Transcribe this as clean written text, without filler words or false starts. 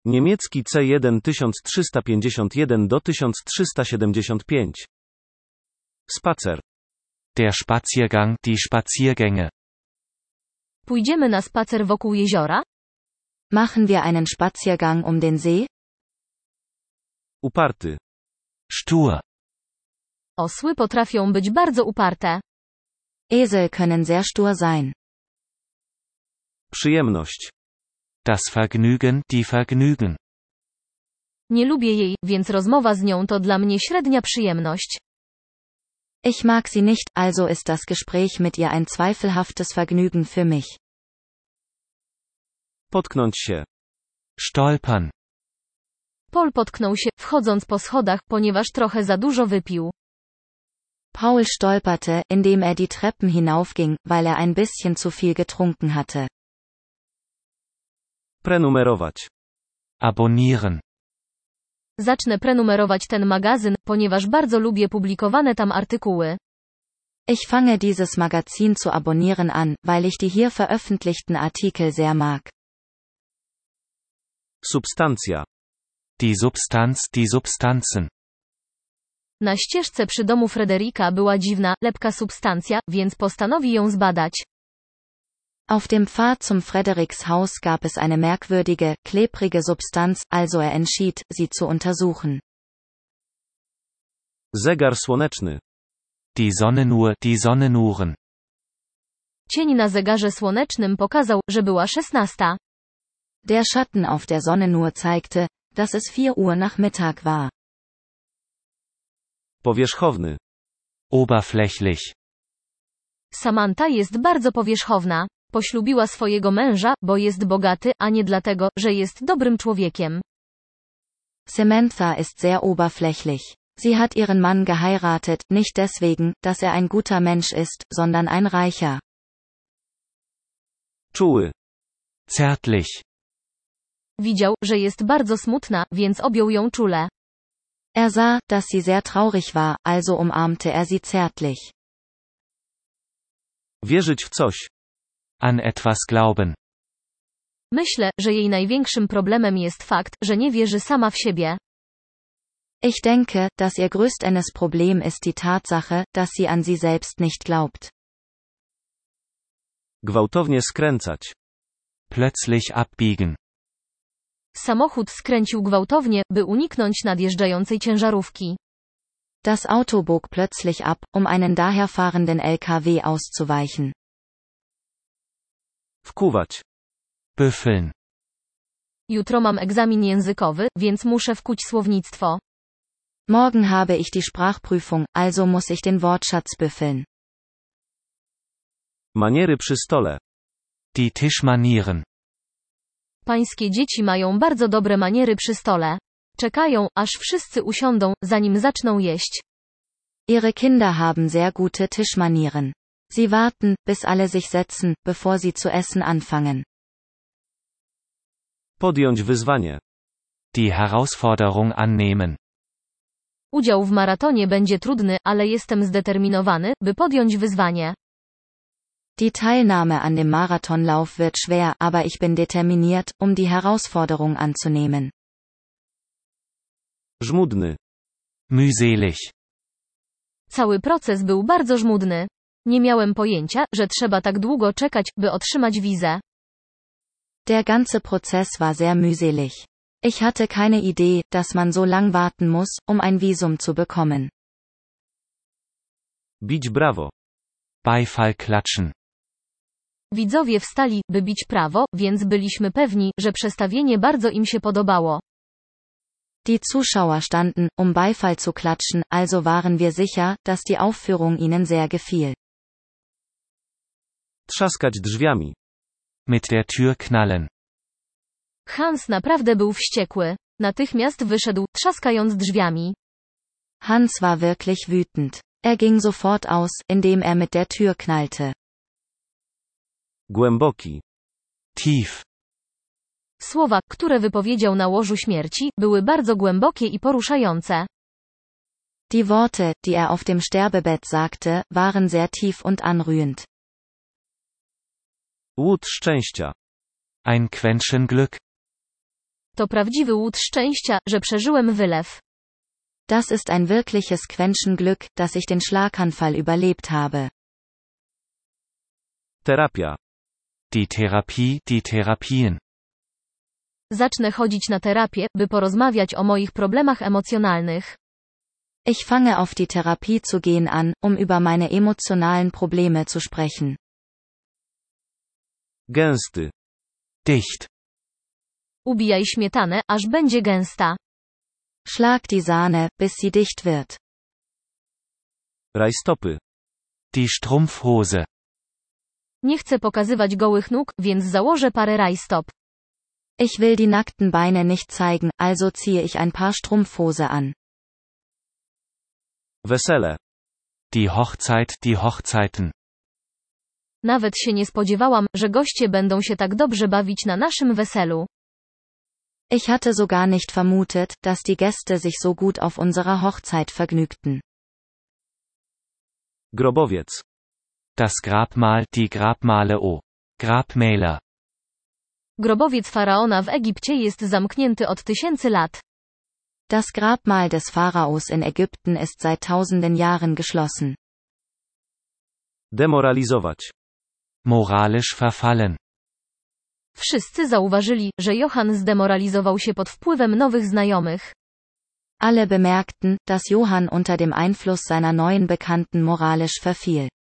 Niemiecki C1 1351 do 1375. Spacer. Der Spaziergang, die Spaziergänge. Pójdziemy na spacer wokół jeziora? Machen wir einen Spaziergang um den See? Uparty. Stur. Osły potrafią być bardzo uparte. Esel können sehr stur sein. Przyjemność. Das Vergnügen, die Vergnügen. Nie lubię jej, więc rozmowa z nią to dla mnie średnia przyjemność. Ich mag sie nicht, also ist das Gespräch mit ihr ein zweifelhaftes Vergnügen für mich. Potknąć się. Stolpern. Paul potknął się, wchodząc po schodach, ponieważ trochę za dużo wypił. Paul stolperte, indem er die Treppen hinaufging, weil er ein bisschen zu viel getrunken hatte. Prenumerować. Abonnieren. Zacznę prenumerować ten magazyn, ponieważ bardzo lubię publikowane tam artykuły. Ich fange dieses Magazin zu abonnieren an, weil ich die hier veröffentlichten Artikel sehr mag. Substancja. Die Substanz, die Substanzen. Na ścieżce przy domu Frederika była dziwna, lepka substancja, więc postanowi ją zbadać. Auf dem Pfad zum Frederiks Haus gab es eine merkwürdige, klebrige Substanz, also er entschied, sie zu untersuchen. Zegar słoneczny. Die Sonnenuhr, die Sonnenuhren. Cień na zegarze słonecznym pokazał, że była 16. Der Schatten auf der Sonnenuhr zeigte, dass es 4 Uhr nach Mittag war. Powierzchowny. Oberflächlich. Samantha jest bardzo powierzchowna. Poślubiła swojego męża, bo jest bogaty, a nie dlatego, że jest dobrym człowiekiem. Samantha ist sehr oberflächlich. Sie hat ihren Mann geheiratet, nicht deswegen, dass er ein guter Mensch ist, sondern ein reicher. Czuły. Zärtlich. Widział, że jest bardzo smutna, więc objął ją czule. Er sah, dass sie sehr traurig war, also umarmte er sie zärtlich. Wierzyć w coś. An etwas glauben. Myślę, że jej największym problemem jest fakt, że nie wierzy sama w siebie. Ich denke, dass ihr größtes Problem ist die Tatsache, dass sie an sie selbst nicht glaubt. Gwałtownie skręcać. Plötzlich abbiegen. Samochód skręcił gwałtownie, by uniknąć nadjeżdżającej ciężarówki. Das Auto bog plötzlich ab, um einen daherfahrenden LKW auszuweichen. Wkuwać. Büffeln. Jutro mam egzamin językowy, więc muszę wkuć słownictwo. Morgen habe ich die Sprachprüfung, also muss ich den Wortschatz büffeln. Maniery przy stole. Die Tischmanieren. Pańskie dzieci mają bardzo dobre maniery przy stole. Czekają, aż wszyscy usiądą, zanim zaczną jeść. Ihre Kinder haben sehr gute Tischmanieren. Sie warten, bis alle sich setzen, bevor sie zu essen anfangen. Podjąć wyzwanie. Die Herausforderung annehmen. Udział w maratonie będzie trudny, ale jestem zdeterminowany, by podjąć wyzwanie. Die Teilnahme an dem Marathonlauf wird schwer, aber ich bin determiniert, um die Herausforderung anzunehmen. Żmudny. Mühselig. Cały proces był bardzo żmudny. Nie miałem pojęcia, że trzeba tak długo czekać, by otrzymać wizę. Der ganze Prozess war sehr mühselig. Ich hatte keine Idee, dass man so lang warten muss, um ein Visum zu bekommen. Bić brawo. Beifall klatschen. Widzowie wstali, by bić prawo, więc byliśmy pewni, że przestawienie bardzo im się podobało. Die Zuschauer standen, um Beifall zu klatschen, also waren wir sicher, dass die Aufführung ihnen sehr gefiel. Trzaskać drzwiami. Mit der Tür knallen. Hans naprawdę był wściekły. Natychmiast wyszedł, trzaskając drzwiami. Hans war wirklich wütend. Er ging sofort aus, indem er mit der Tür knallte. Głęboki. Tief. Słowa, które wypowiedział na łożu śmierci, były bardzo głębokie i poruszające. Die Worte, die er auf dem Sterbebett sagte, waren sehr tief und anrührend. Łód szczęścia. Ein Quäntchen Glück. To prawdziwy łód szczęścia, że przeżyłem wylew. Das ist ein wirkliches Quäntchen Glück, dass ich den Schlaganfall überlebt habe. Terapia. Die Therapie, die Therapien. Zacznę chodzić na terapię, by porozmawiać o moich problemach emocjonalnych. Ich fange auf die Therapie zu gehen an, über meine emotionalen Probleme zu sprechen. Gęsty. Dicht. Ubijaj śmietanę, aż będzie gęsta. Schlag die Sahne, bis sie dicht wird. Rajstopy. Die Strumpfhose. Nie chcę pokazywać gołych nóg, więc założę parę rajstop. Ich will die nackten Beine nicht zeigen, also ziehe ich ein paar Strumpfhose an. Wesele. Die Hochzeit, die Hochzeiten. Nawet się nie spodziewałam, że goście będą się tak dobrze bawić na naszym weselu. Ich hatte sogar nicht vermutet, dass die Gäste sich so gut auf unserer Hochzeit vergnügten. Grobowiec. Das Grabmal, die Grabmale o. Grabmäler. Grobowiec faraona w Egipcie jest zamknięty od tysięcy lat. Das Grabmal des Pharaos in Ägypten ist seit tausenden Jahren geschlossen. Demoralizować. Moralisch verfallen. Wszyscy zauważyli, że Johann zdemoralizował się pod wpływem nowych znajomych. Alle bemerkten, dass Johann unter dem Einfluss seiner neuen Bekannten moralisch verfiel.